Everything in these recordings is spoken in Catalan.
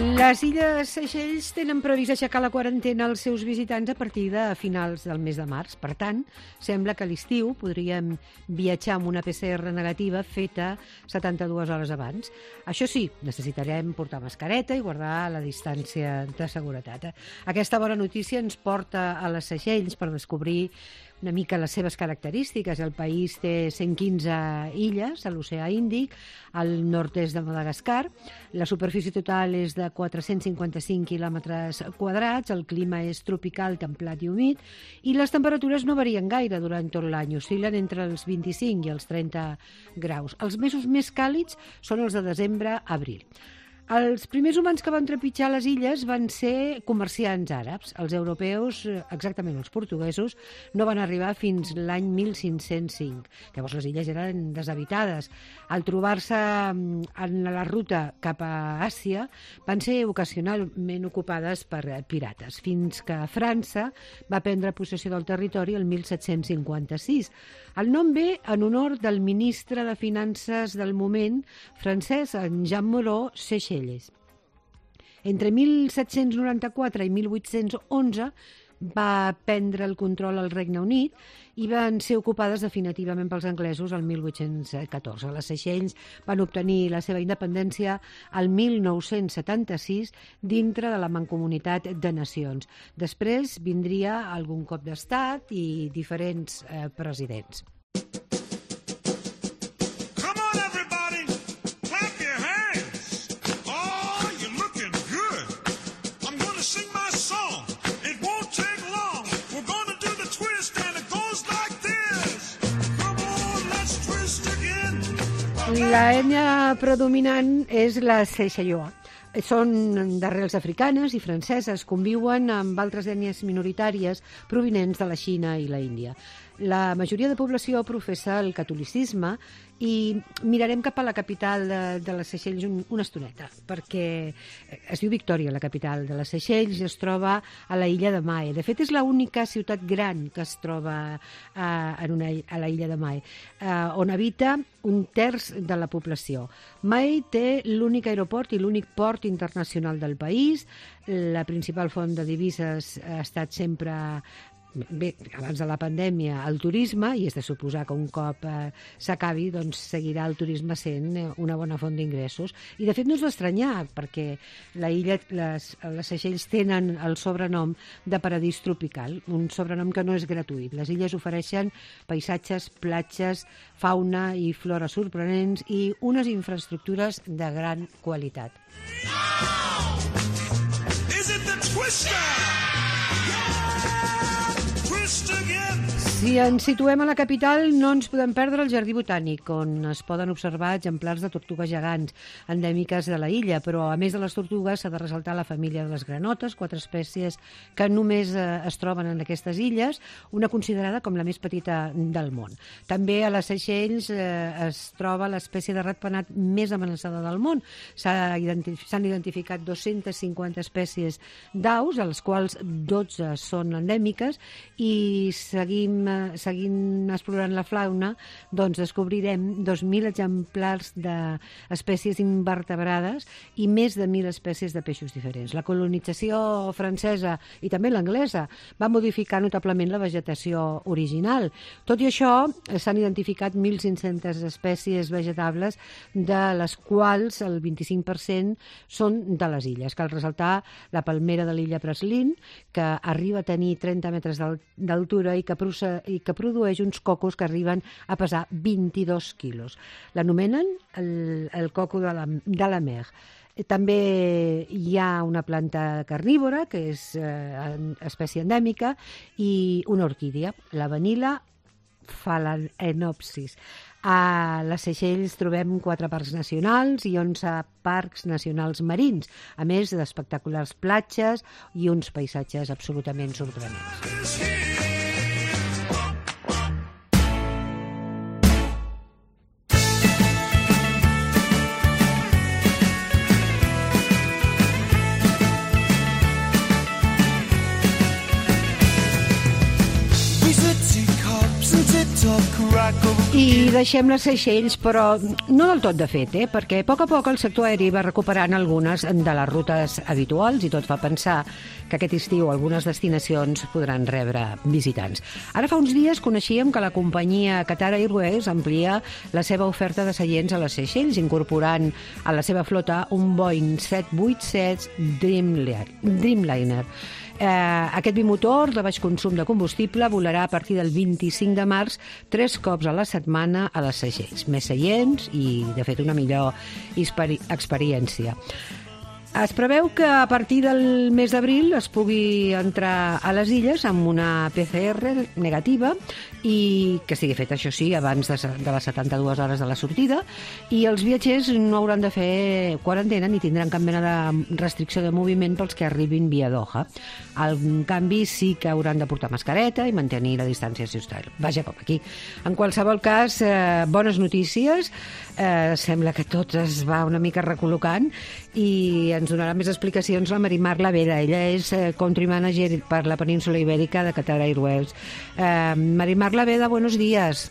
Les Illes Seychelles tenen previst aixecar la quarantena als seus visitants a partir de finals del mes de març. Per tant, sembla que a l'estiu podríem viatjar amb una PCR negativa feta 72 hores abans. Això sí, necessitarem portar mascareta i guardar la distància de seguretat. Aquesta bona notícia ens porta a les Seychelles per descobrir una mica les seves característiques. El país té 115 illes a l'oceà Índic, al nord-est de Madagascar. La superfície total és de 455 quilòmetres quadrats, el clima és tropical, templat i humit, i les temperatures no varien gaire durant tot l'any, oscil·len entre els 25 i els 30 graus. Els mesos més càlids són els de desembre a abril. Els primers humans que van trepitjar les illes van ser comerciants àrabs. Els europeus, exactament els portuguesos, no van arribar fins l'any 1505. Llavors les illes eren deshabitades. Al trobar-se en la ruta cap a Àsia, van ser ocasionalment ocupades per pirates, fins que França va prendre possessió del territori el 1756. El nom ve en honor del ministre de Finances del moment francès, en Jean Moreau Seychelles. Entre 1794 i 1811 va prendre el control al Regne Unit i van ser ocupades definitivament pels anglesos el 1814. Les Seychelles van obtenir la seva independència el 1976 dintre de la Mancomunitat de Nacions. Després vindria algun cop d'estat i diferents presidents. La ètnia predominant és la Seychellois. Són d'arrels africanes i franceses, conviuen amb altres ètnies minoritàries provinents de la Xina i la Índia. La majoria de població professa el catolicisme i mirarem cap a la capital de les Seychelles una estoneta, perquè es diu Victòria, la capital de les Seychelles, es troba a la illa de Mahé. De fet, és l'única ciutat gran que es troba a la illa de Mahé, on habita un terç de la població. Mahé té l'únic aeroport i l'únic port internacional del país. La principal font de divises ha estat sempre, bé, abans de la pandèmia, el turisme, i és de suposar que un cop s'acabi, doncs seguirà el turisme sent una bona font d'ingressos. I de fet no és d'estranyar, perquè les Seychelles tenen el sobrenom de paradís tropical, un sobrenom que no és gratuït. Les illes ofereixen paisatges, platges, fauna i flora sorprenents i unes infraestructures de gran qualitat. Si ens situem a la capital, no ens podem perdre el Jardí Botànic, on es poden observar exemplars de tortugues gegants endèmiques de la illa, però a més de les tortugues s'ha de ressaltar la família de les granotes, 4 espècies que només es troben en aquestes illes, una considerada com la més petita del món. També a les Seychelles es troba l'espècie de ratpenat més amenaçada del món. S'han identificat 250 espècies d'aus, a les quals 12 són endèmiques, i seguint explorant la fauna, doncs descobrirem 2.000 exemplars d'espècies invertebrades i més de 1.000 espècies de peixos diferents. La colonització francesa i també l'anglesa va modificar notablement la vegetació original. Tot i això, s'han identificat 1.500 espècies vegetables, de les quals el 25% són de les illes. Cal ressaltar la palmera de l'illa Praslin, que arriba a tenir 30 metres d'altura i que produeix uns cocos que arriben a pesar 22 quilos. L'anomenen el coco de la mer. També hi ha una planta carnívora, que és espècie endèmica, i una orquídia, la Vanilla phalaenopsis. A les Seychelles trobem 4 parcs nacionals i 11 parcs nacionals marins, a més d'espectaculars platges i uns paisatges absolutament sorprenents. Rock over I deixem les Seychelles, però no del tot de fet, perquè a poc el sector aeri va recuperant algunes de les rutes habituals i tot fa pensar que aquest estiu algunes destinacions podran rebre visitants. Ara fa uns dies coneixíem que la companyia Qatar Airways amplia la seva oferta de seients a les Seychelles, incorporant a la seva flota un Boeing 787 Dreamliner. Aquest bimotor de baix consum de combustible volarà a partir del 25 de març 3 cops a la setmana a les Seychelles. Més seients i, de fet, una millor experiència. Es preveu que a partir del mes d'abril es pugui entrar a les illes amb una PCR negativa i que estigui feta, això sí, abans de les 72 hores de la sortida, i els viatgers no hauran de fer quarantena ni tindran cap mena de restricció de moviment pels que arribin via Doha. En canvi, sí que hauran de portar mascareta i mantenir la distància social. Vaja, com aquí. En qualsevol cas, bones notícies. Sembla que tot es va una mica recol·locant i ens donarà més explicacions la Marimar Laveda. Ella és country manager per la península Ibèrica de Qatar Airways. Marimar Laveda, buenos días.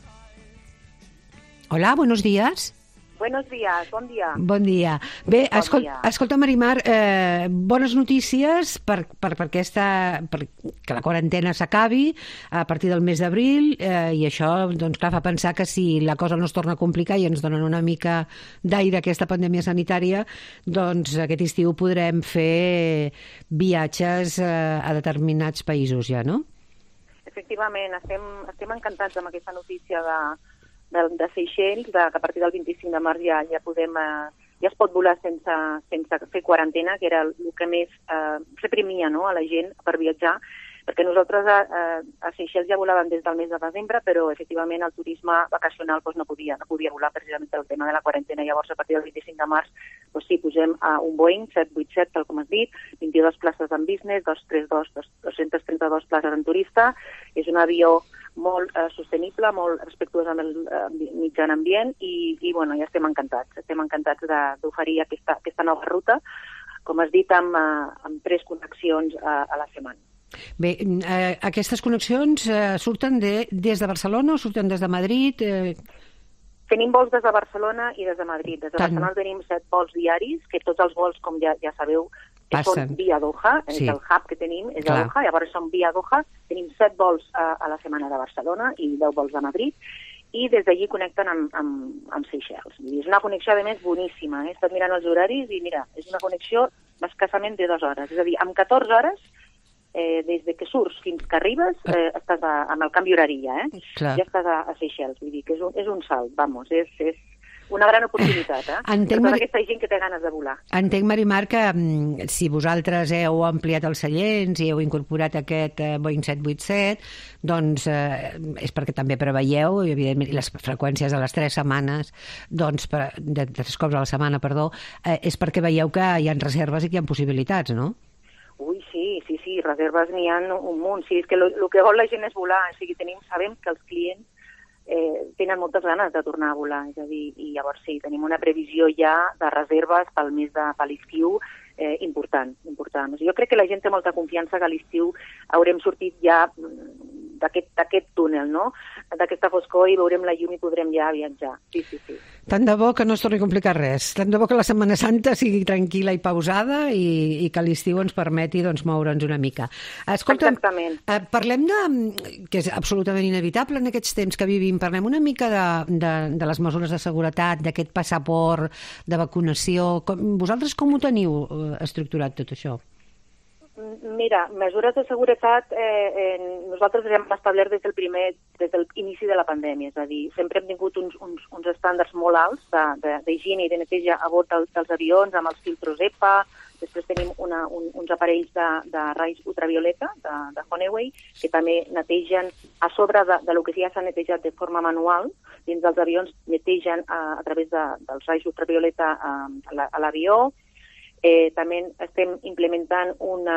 Hola, buenos días. Buenos días, bon dia. Bon dia. Bé, escolta, Marimar, bones notícies perquè la quarantena s'acabi a partir del mes d'abril i això, doncs, clar, fa pensar que si la cosa no es torna a complicar i ens donen una mica d'aire a aquesta pandèmia sanitària, doncs aquest estiu podrem fer viatges a determinats països ja, no? Efectivament, estem encantats amb aquesta notícia de Seychelles, que a partir del 25 de març ja es pot volar sense fer quarantena, que era el que més reprimia, no, a la gent per viatjar, perquè nosaltres a Seychelles ja volàvem des del mes de desembre, però efectivament el turisme vacacional no podia volar precisament pel tema de la quarantena. Llavors, a partir del 25 de març, sí, pugem a un Boeing 787, tal com has dit, 22 places en business, 232 places en turista. És un avió molt sostenible, molt respectuós amb el mitjà ambient i bueno, ja estem encantats d'oferir aquesta nova ruta, com has dit, amb 3 connexions a la setmana. Bé, aquestes connexions surten des de Barcelona o surten des de Madrid? Tenim vols des de Barcelona i des de Madrid. Des de Barcelona tenim 7 vols diaris, que tots els vols, com ja sabeu, són via Doha, sí. El hub que tenim és a Doha, llavors són via Doha, tenim 7 vols a la setmana de Barcelona i 10 vols a Madrid, i des d'allí connecten amb Seychelles. És una connexió, a més, boníssima. He estat mirant els horaris i, mira, és una connexió escassament de 2 hores. És a dir, amb 14 hores, des de que surts fins que arribes, estàs amb el canvi horari ja, ja estàs a Seychelles. Vull dir que és un salt, vamos, és una gran oportunitat, per tota aquesta gent que té ganes de volar. Entenc, Marimar, que si vosaltres heu ampliat els seients i heu incorporat aquest Boeing 787, doncs és perquè també preveieu, i evidentment, les freqüències de les 3 setmanes, doncs, de 3 cops a la setmana, perdó, és perquè veieu que hi ha reserves i que hi ha possibilitats, no? Ui, sí, reserves n'hi ha un munt. Sí, és que el que vol la gent és volar. O sigui, sabem que els clients tenen moltes ganes de tornar a volar. És a dir, i llavors sí, tenim una previsió ja de reserves per l'estiu important. O sigui, jo crec que la gent té molta confiança que a l'estiu haurem sortit ja d'aquest túnel, no? D'aquesta foscor, i veurem la llum i podrem ja viatjar. Sí. Tant de bo que no es torni a complicar res. Tant de bo que la Setmana Santa sigui tranquil·la i pausada i que l'estiu ens permeti moure'ns una mica. Escolta, parlem que és absolutament inevitable en aquests temps que vivim, parlem una mica de les mesures de seguretat, d'aquest passaport, de vacunació. Vosaltres com ho teniu estructurat tot això? Mira, mesures de seguretat nosaltres les hem establert des de l'inici de la pandèmia, és a dir, sempre hem tingut uns estàndards molt alts d'higiene i de neteja a bord dels avions amb els filtros EPA. Després tenim uns aparells de raigs ultravioleta de Honeywell que també netegen a sobre del que ja s'ha netejat de forma manual. Dins dels avions netegen a través dels raigs ultravioleta a l'avió. També estem implementant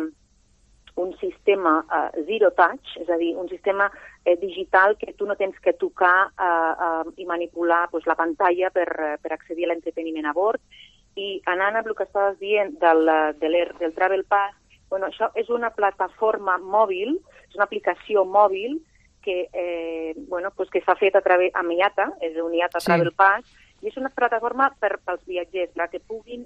un sistema zero touch, és a dir, un sistema digital que tu no tens que tocar i manipular la pantalla per accedir a l'entreteniment a bord. I anant amb el que estaves dient del Travel Pass, això és una plataforma mòbil, és una aplicació mòbil que s'ha fet amb IATA, és un IATA Travel Pass, i és una plataforma pels viatgers que puguin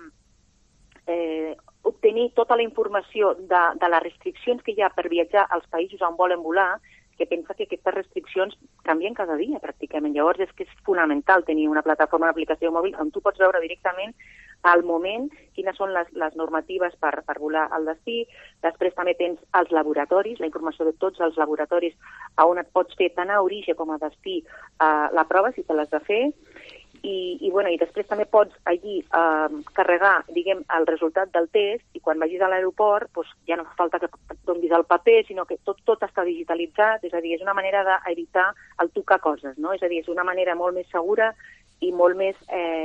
obtenir tota la informació de les restriccions que hi ha per viatjar als països on volen volar, que pensa que aquestes restriccions canvien cada dia, pràcticament. Llavors, és que és fonamental tenir una plataforma d'aplicació mòbil on tu pots veure directament al moment quines són les normatives per volar al destí. Després també tens els laboratoris, la informació de tots els laboratoris on et pots fer tant a origen com a destí la prova, si te l'has de fer. I després també pots allí carregar, diguem, el resultat del test, i quan vagis a l'aeroport ja no fa falta que donis el paper, sinó que tot està digitalitzat, és a dir, és una manera d'evitar el tocar coses, no? És a dir, és una manera molt més segura i molt més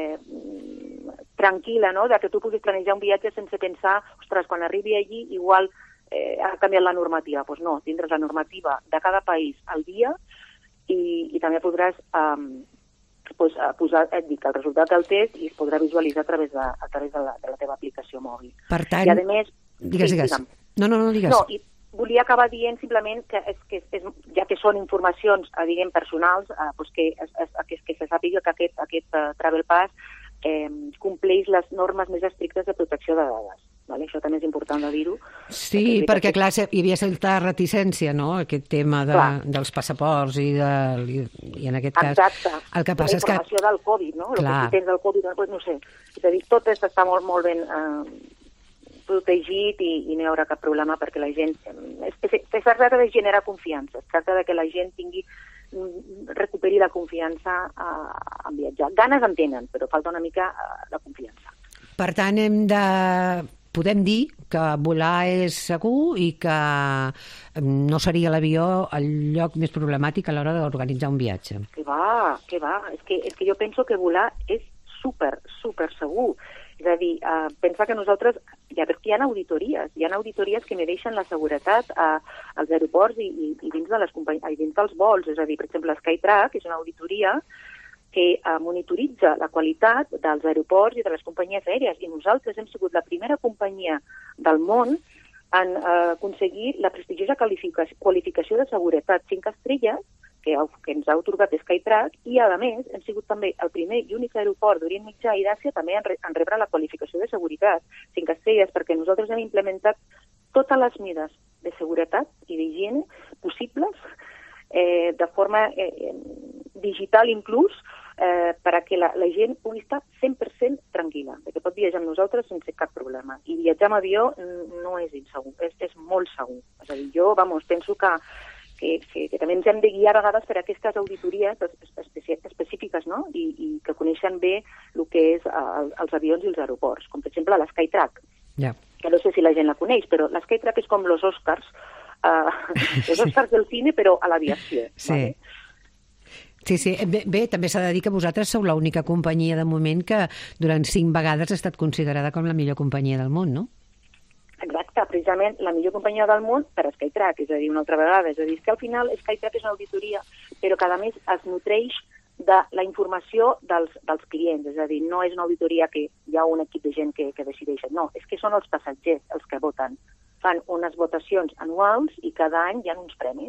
tranquil·la, no?, que tu puguis planejar un viatge sense pensar, ostres, quan arribi allí igual ha canviat la normativa. Doncs no, tindràs la normativa de cada país al dia i també podràs posar, el resultat del test i es podrà visualitzar a través de la teva aplicació mòbil. Per tant, i a més, digues. No, digues. No, i volia acabar dient simplement que ja que són informacions, diguem, personals, que se sàpiga que aquest Travel Pass compleix les normes més estrictes de protecció de dades. Vale? Això també és important de dir-ho. Sí, perquè clar, hi havia certa reticència, no?, aquest tema dels passaports i en aquest cas... Exacte. El que passa és que... La informació del Covid, no? El que si tens del Covid, doncs no sé. És a dir, tot està molt ben protegit i no hi haurà cap problema perquè la gent... Es tracta de generar confiança, es tracta de que la gent recuperi la confiança en viatjar. Ganes en tenen, però falta una mica de confiança. Per tant, podem dir que volar és segur i que no seria l'avió el lloc més problemàtic a l'hora d'organitzar un viatge. Que va. És que jo penso que volar és super segur. És a dir, pensa que nosaltres... perquè hi ha auditories que mereixen la seguretat als aeroports i dins dels vols. És a dir, per exemple, Skytrack és una auditoria que monitoritza la qualitat dels aeroports i de les companyies aèries. I nosaltres hem sigut la primera companyia del món en aconseguir la prestigiosa qualificació de seguretat 5 estrelles que ens ha atorgat Skytrack, i, a més, hem sigut també el primer i únic aeroport d'Orient Mitjà i d'Àsia també en rebre la qualificació de seguretat 5 estrelles, perquè nosaltres hem implementat totes les mides de seguretat i d'higiene possibles de forma digital inclús, perquè la gent pugui estar 100% tranquil·la, que pot viatjar amb nosaltres sense cap problema. I viatjar amb avió no és insegur, és molt segur. És a dir, jo, penso que també ens hem de guiar a vegades per aquestes auditories específiques, no?, i que coneixen bé el que és els avions i els aeroports, com per exemple l'Skytrack, que no sé si la gent la coneix, però l'Skytrack és com els Oscars, els Oscars del cine, però a l'aviació. Sí. Vale? Sí. Bé, també s'ha de dir que vosaltres sou l'única companyia de moment que durant 5 vegades ha estat considerada com la millor companyia del món, no? Exacte, precisament la millor companyia del món per Skytrack, és a dir, una altra vegada. És a dir, que al final Skytrack és una auditoria, però que a més es nutreix de la informació dels clients. És a dir, no és una auditoria que hi ha un equip de gent que decideix. No, és que són els passatgers els que voten. Fan unes votacions anuals i cada any hi ha uns premis.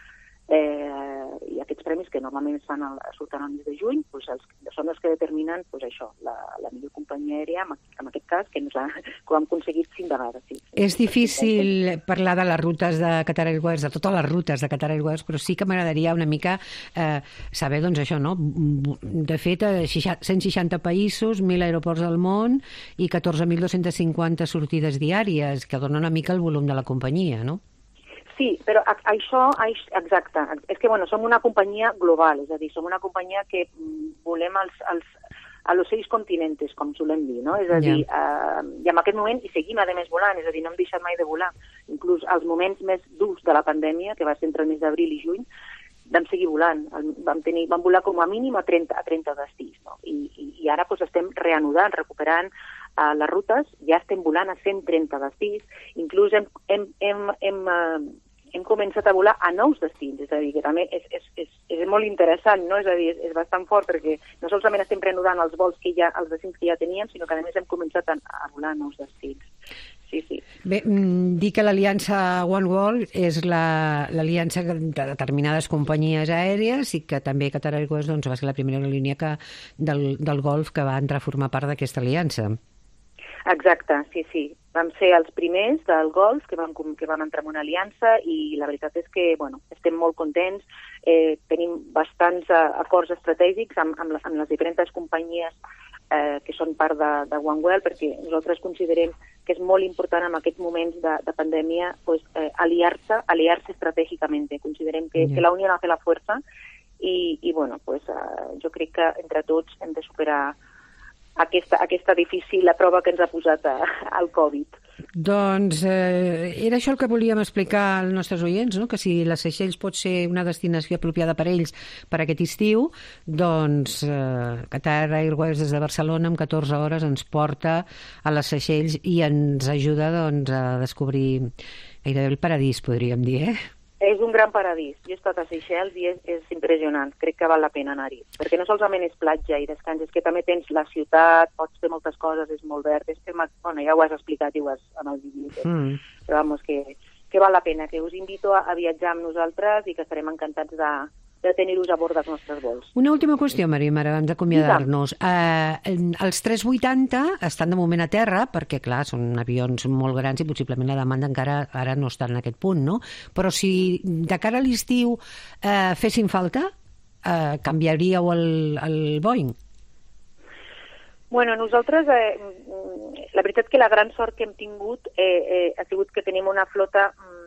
I aquests premis, que normalment surten al mes de juny, són els que determinen la millor companyia aèria, en aquest cas, que ho hem aconseguit 5 vegades. Sí. És difícil parlar de les rutes de Qatar Airways, de totes les rutes de Qatar Airways, però sí que m'agradaria una mica saber, doncs, això, no? De fet, 160 països, 1.000 aeroports del món i 14.250 sortides diàries, que donen una mica el volum de la companyia, no? Sí, però això, exacte, és que som una companyia global, és a dir, som una companyia que volem a los 6 continents, com solem dir, no? És a dir, i en aquest moment hi seguim, a més, volant, és a dir, no hem deixat mai de volar. Inclús els moments més durs de la pandèmia, que va ser entre el mes d'abril i juny, vam seguir volant. Vam volar com a mínim a 30 destins, no? I ara estem reanudant, recuperant les rutes, ja estem volant a 130 destins, inclús hem començat a volar a nous destins, és a dir, que també és molt interessant, no? És a dir, és bastant fort, perquè no solament estem reanudant els vols els destins que ja teníem, sinó que a més hem començat a volar a nous destins. sí. Bé, dir que l'aliança oneworld és l'aliança de determinades companyies aèries i que també Qatar Airways doncs, va ser la primera línia del Golf que va entrar a formar part d'aquesta aliança. Exacte, sí. Vam ser els primers del Golf que vam entrar en una aliança i la veritat és que estem molt contents. Tenim bastants acords estratègics amb les diferents companyies que són part de OneWorld, perquè nosaltres considerem que és molt important en aquests moments de pandèmia aliar-se estratègicament. Considerem que la unió hace la fuerza i jo crec que entre tots hem de superar aquesta difícil prova que ens ha posat el Covid. Doncs era això el que volíem explicar als nostres oients, no? Que si les Seychelles pot ser una destinació apropiada per ells per aquest estiu, doncs Qatar Airways des de Barcelona en 14 hores ens porta a les Seychelles i ens ajuda doncs, a descobrir gairebé el paradís, podríem dir, És un gran paradís. Jo he estat a Seychelles i és impressionant. Crec que val la pena anar-hi. Perquè no solament és platja i descans, és que també tens la ciutat, pots fer moltes coses, és molt verd. Ja ho has explicat i ho has amb el vídeo. Però vamos, que val la pena, que us invito a viatjar amb nosaltres i que estarem encantats de tenir-vos a bord dels nostres vols. Una última qüestió, Marímar, abans d'acomiadar-nos. Els 380 estan de moment a terra, perquè, clar, són avions molt grans i possiblement la demanda encara ara no està en aquest punt, no? Però si de cara a l'estiu fessin falta, canviaríeu el Boeing? Bueno, nosaltres, la veritat que la gran sort que hem tingut ha sigut que tenim una flota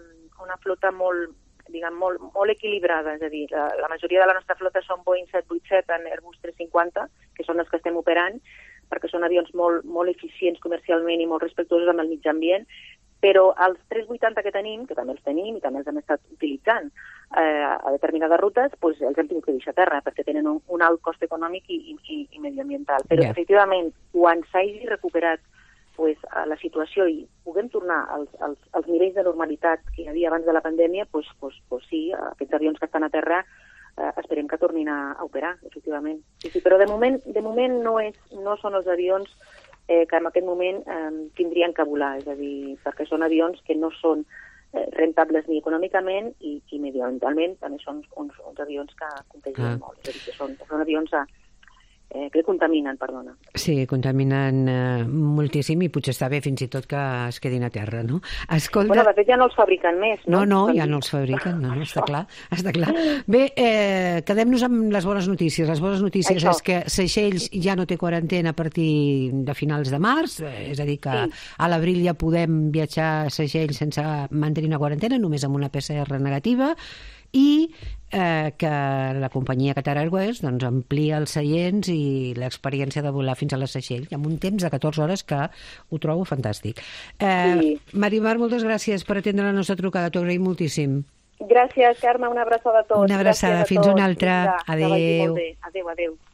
molt equilibrada, és a dir, la majoria de la nostra flota són Boeing 787 en Airbus 350, que són els que estem operant, perquè són avions molt eficients comercialment i molt respectuosos amb el mig ambient, però els 380 que tenim, que també els tenim i també els hem estat utilitzant a determinades rutes, doncs els hem tingut que deixar a terra, perquè tenen un alt cost econòmic i mediambiental. Però, efectivament, quan s'hagi recuperat la situació i puguem tornar als nivells de normalitat que hi havia abans de la pandèmia, sí, aquests avions que estan a terra esperem que tornin a operar, efectivament. Sí, però de moment no són els avions que en aquest moment tindrien que volar, és a dir, perquè són avions que no són rentables ni econòmicament i mediambientalment també són uns avions que contagien molt, és a dir, que són avions que contaminen, perdona. Sí, contaminen moltíssim i potser està bé fins i tot que es quedin a terra, no? Escolta... Bueno, de fet ja no els fabriquen més, no? No, ja no els fabriquen, no, està clar. Bé, quedem-nos amb les bones notícies. Les bones notícies és que Seychelles ja no té quarantena a partir de finals de març, és a dir, que a l'abril ja podem viatjar a Seychelles sense mantenir una quarantena, només amb una PCR negativa, i que la companyia Qatar Airways doncs, amplia els seients i l'experiència de volar fins a les Seychelles amb un temps de 14 hores que ho trobo fantàstic. Marímar, moltes gràcies per atendre la nostra trucada, t'ho agraïm moltíssim. Gràcies, Carme, una abraçada a tots. Una abraçada, fins una altra. Adéu. Adéu.